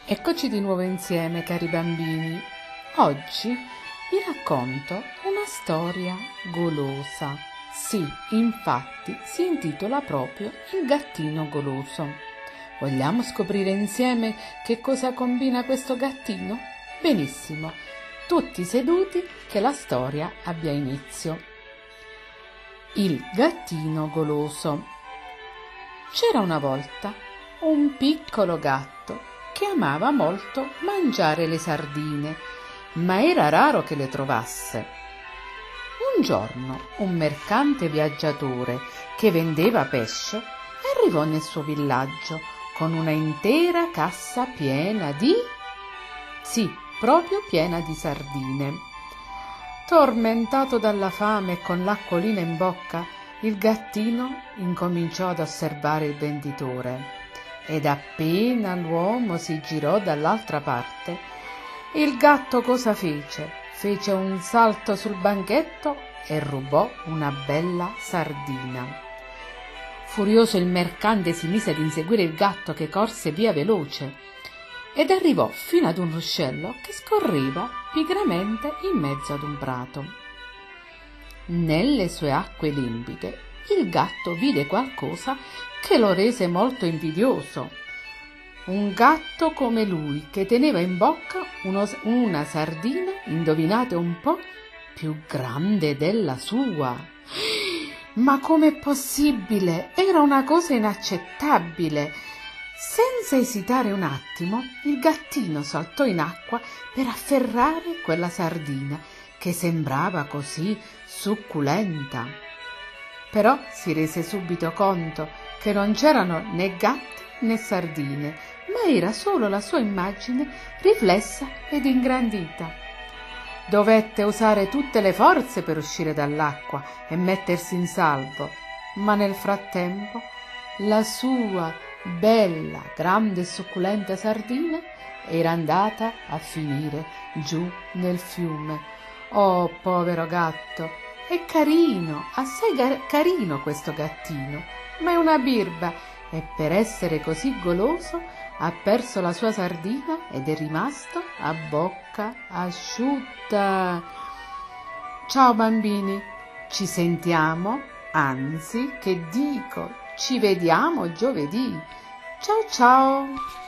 Eccoci di nuovo insieme, cari bambini. Oggi vi racconto una storia golosa. Sì, infatti si intitola proprio Il gattino goloso. Vogliamo scoprire insieme che cosa combina questo gattino? Benissimo, tutti seduti che la storia abbia inizio. Il gattino goloso. C'era una volta un piccolo gatto che amava molto mangiare le sardine, ma era raro che le trovasse. Un giorno un mercante viaggiatore che vendeva pesce arrivò nel suo villaggio con una intera cassa piena di... sì, proprio piena di sardine. Tormentato dalla fame e con l'acquolina in bocca, il gattino incominciò ad osservare il venditore. Ed appena l'uomo si girò dall'altra parte, il gatto cosa fece? Fece un salto sul banchetto e rubò una bella sardina. Furioso il mercante si mise ad inseguire il gatto che corse via veloce ed arrivò fino ad un ruscello che scorreva pigramente in mezzo ad un prato. Nelle sue acque limpide il gatto vide qualcosa che lo rese molto invidioso. Un gatto come lui che teneva in bocca una sardina, indovinate un po', più grande della sua. Ma com'è possibile? Era una cosa inaccettabile. Senza esitare un attimo, il gattino saltò in acqua per afferrare quella sardina che sembrava così succulenta. Però si rese subito conto che non c'erano né gatti né sardine, ma era solo la sua immagine riflessa ed ingrandita. Dovette usare tutte le forze per uscire dall'acqua e mettersi in salvo, ma nel frattempo la sua bella, grande e succulenta sardina era andata a finire giù nel fiume. Oh, povero gatto! È carino, assai carino questo gattino, ma è una birba e per essere così goloso ha perso la sua sardina ed è rimasto a bocca asciutta. Ciao bambini, ci sentiamo, anzi, che dico, ci vediamo giovedì. Ciao ciao!